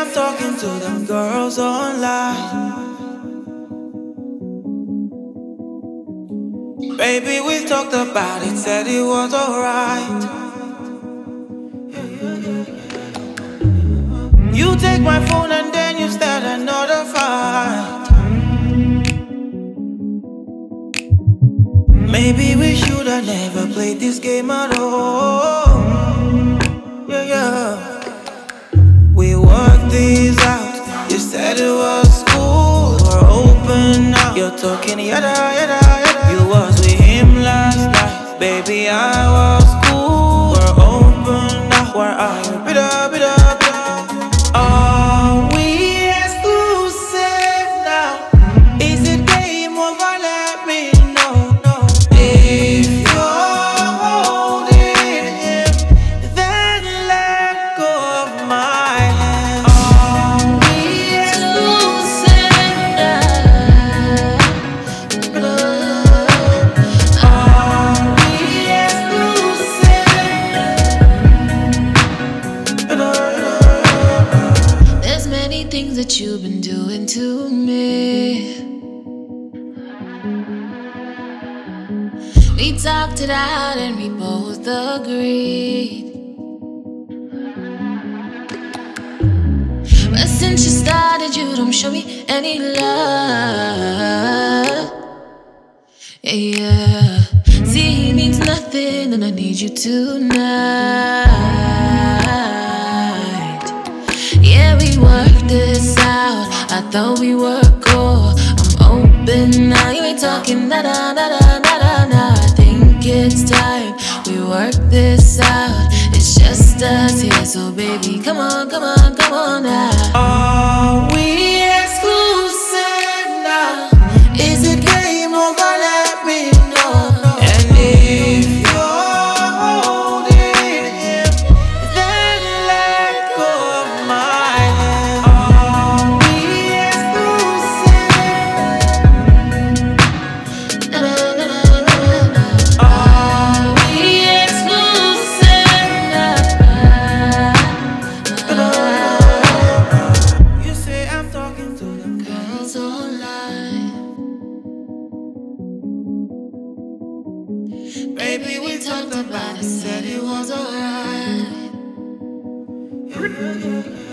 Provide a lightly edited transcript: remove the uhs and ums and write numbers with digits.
I'm talking to them girls online. Baby, we talked about it, said it was alright. You take my phone and then you start another fight. Maybe we should have never played this game at all. Yeah, yeah. We worked this out. You said it was cool. We're open now. You're talking yada yada yada. You was with him last night. Baby, I was cool. We're open now. Where are you? Bida bida bida. Are we exclusive now? Is it game over? Let me know. If you're holding him, then let go of my hand. Are we exclusive now? Are we exclusive? There's many things that you've been doing to me. We talked it out and we both agreed. But since you started, you don't show me any love. Yeah. See, he needs nothing and I need you tonight. Yeah, we worked this out. I thought we were cool. I'm open now. You ain't talking nada, nada, nada, nada. I think it's time we work this out. It's just us here, so baby, come on, come on, come on now. Are we exclusive now? Is it game over? Let me know. And if you're holding him, then let go of my hand. Are we exclusive? Are we exclusive now? You say I'm talking to the girls online. Baby, we talked about it, said it was alright.